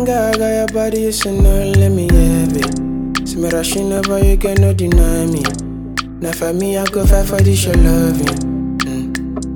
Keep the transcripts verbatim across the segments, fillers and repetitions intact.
girl, got your body, you should know, let me have it. See me rushing over, you can no deny me. Now for me, I go fight for this your loving. Mm.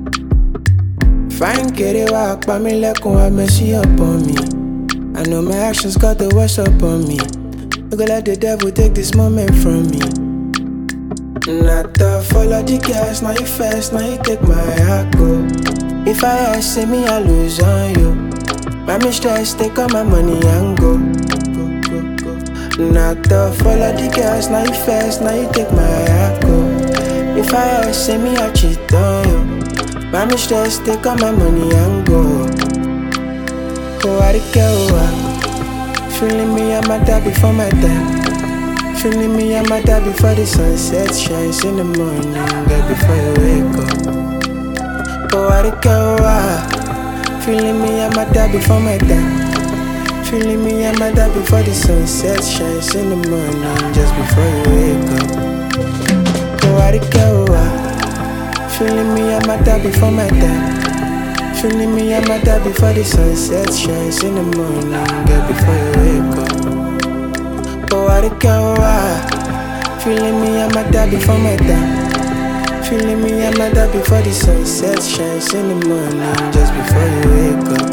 Fine, get it, walk by me like one mercy upon me. I know my actions got the worst upon me. You go let the devil take this moment from me. Not to follow the gas, now you fast, now you take my heart go. If I ask, say me, I lose on you. My mistress, take all my money and go. Go, go, go. Not to follow the gas, now you fast, now you take my heart go. If I ask, say me, I cheat on you. My mistress, take all my money and go. Go, I go, feeling me, I'm a die before my time. Feeling me, I'm a die before the sunset shines in the morning, girl, before you wake up. Oh, I go, feeling me, I'm a die before my time. Feeling me, I'm a die before the sunset shines in the morning, just before you wake up. Oh, I go, feeling me, I'm a die before my time. Feeling me, I'm a die before the sunset shines in the morning, girl, before you wake up. Oh, I go, feeling me, I'm a die before my time. Feeling me, I'm a die before the sunset shines in the morning, just before you wake up.